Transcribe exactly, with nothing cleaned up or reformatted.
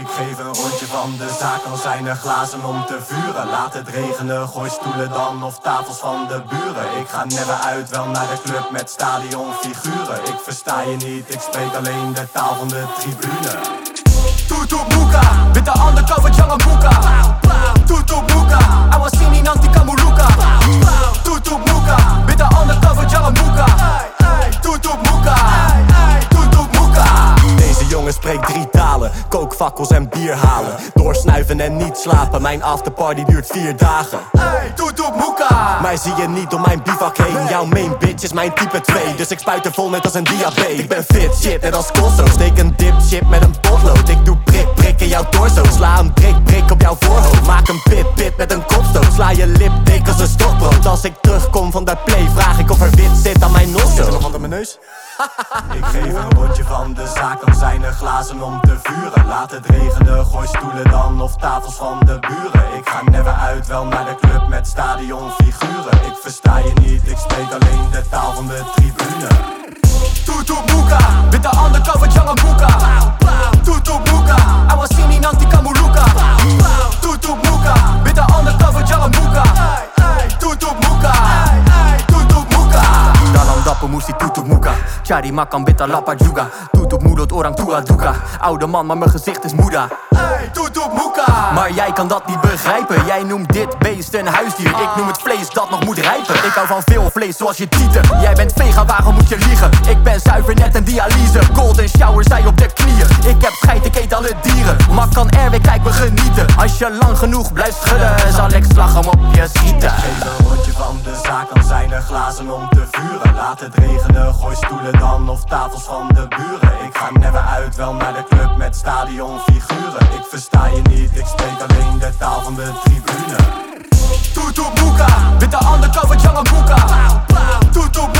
Ik geef een rondje van de zaak, al zijn er glazen om te vuren. Laat het regenen, gooi stoelen dan of tafels van de buren. Ik ga never uit, wel naar de club met stadionfiguren. Ik versta je niet, ik spreek alleen de taal van de tribune. Tutu Muka, with the undercover Jungle Muka. Tutu Muka, I was singing anti-Kamuluka. Tutu Muka, with the undercover Jungle Muka. Tutu Muka, Tutu Muka. Deze jongen spreekt drie talen, kookvakkels en bier halen. Doorsnuiven en niet slapen, mijn afterparty duurt vier dagen. Tutu Muka, mij zie je niet door mijn bivak heen. Jouw main bitch is mijn type twee, dus ik spuit er vol net als een diabetes. Ik ben fit shit net als Kosso, steek een dipchip met een potlood. Ik doe prik prik in jouw torso, sla een prik prik op jouw voorhoofd. Maak een pit pit met een kopstoot, sla je lip dik als een stokbrood. Als ik terugkom van de play vraag ik of er wit zit aan mijn nosso. Is er nog wat aan mijn neus? Ik geef een rondje van de zaak, dan zijn er glazen om te vuren. Laat het regenen, gooi stoelen dan of tafels van de buren. Ik ga never uit, wel naar de club met stadionfiguren. Ik versta je niet, ik spreek alleen de taal van de tribune. Tutu Muka, with the undercover Jungle Muka. Tutu Muka, I was singing anti-Kamuluka. Tutu Muka, with the undercover Jungle Muka. Tutu Muka, Tutu Muka. Dalam dapper moest die Tutu Muka. Chari makan beta lapa juga. Tutu mulot orang tua duka. Oude man, maar mijn gezicht is moeda. Tutu Muka. Maar jij kan dat niet begrijpen. Jij noemt dit beest een huisdier. Ik noem het vlees dat nog moet rijpen. Ik hou van veel vlees zoals je tieten. Jij bent vegan, waarom moet je liegen? Ik ben zuiver net een dialyse. Golden shower, zij op de knieën. Ik heb scheid, ik eet alle dieren. Mak kan er weer, kijk we genieten. Als je lang genoeg blijft schudden, zal ik slag hem op je schieten. Ik geef een rondje van de zaak, dan zijn er glazen om te vuren. Laat het regenen, gooi stoelen dan of tafels van de buren. Ik ga never uit, wel naar de club met stadionfiguren. Ik versta je niet, ik spreek alleen de taal van de tribune. Tutu Muka, with the undercover Jungle Muka. Tutu Muka.